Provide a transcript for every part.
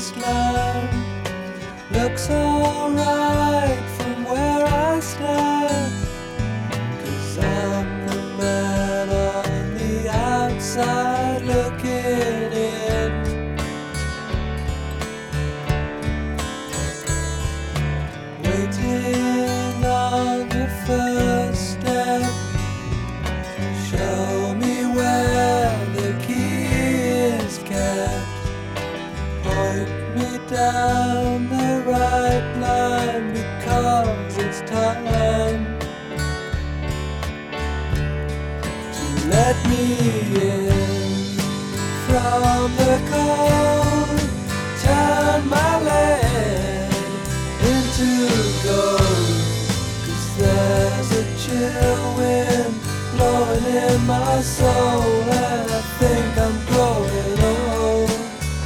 promised land looks alright from where I stand, 'cause I'm the man on the outside looking in. Waiting on your first step, show me where the key is kept. Point me down the right line, because it's time to let me in from the cold. Turn my land into gold, 'cause there's a chill wind blowing in my soul, and I think I'm growing old.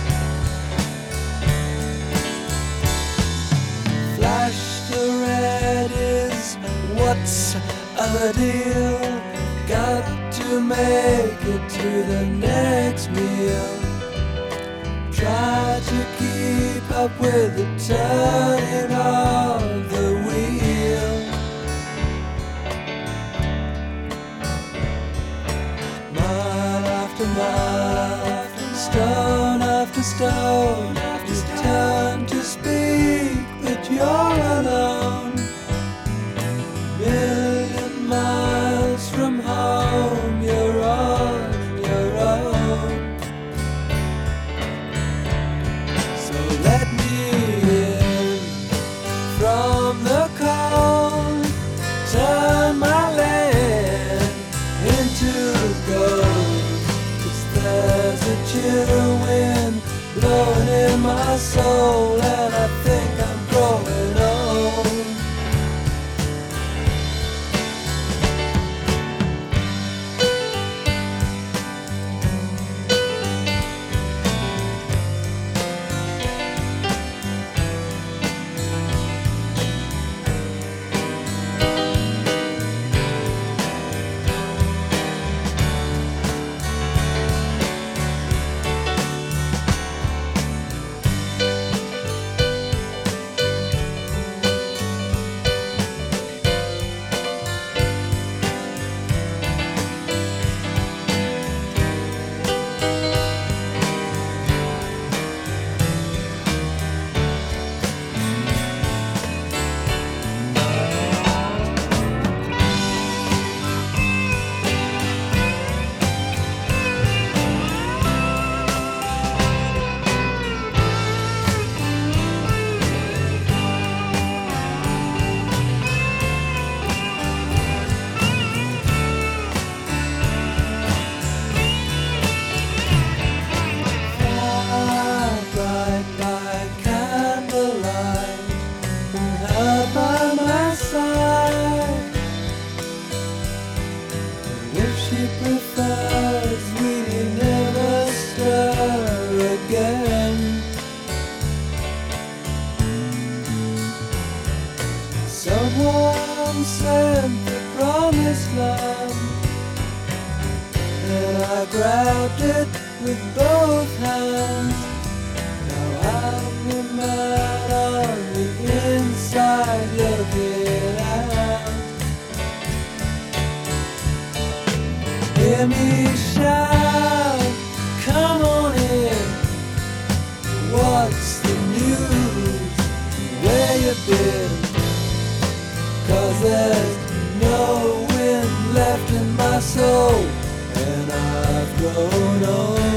Flash the red is what's the deal? Got to make it to the next meal. Try to keep up with the turning of the wheel. Mile after mile, stone after stone, you turn to speak, but you're alone. Million miles from home, you're on your own. So let me in from the cold. Turn my land into gold, 'cause there's a chill wind blowing in my soul, and I think I'm growing old. She prefers we never stir again. Someone sent the promised land, and I grabbed it with both hands. Now I'm the man on the inside looking out. Hear me shout, come on in. What's the news? Where you been? 'Cause there's no wind left in my soul, and I've grown old.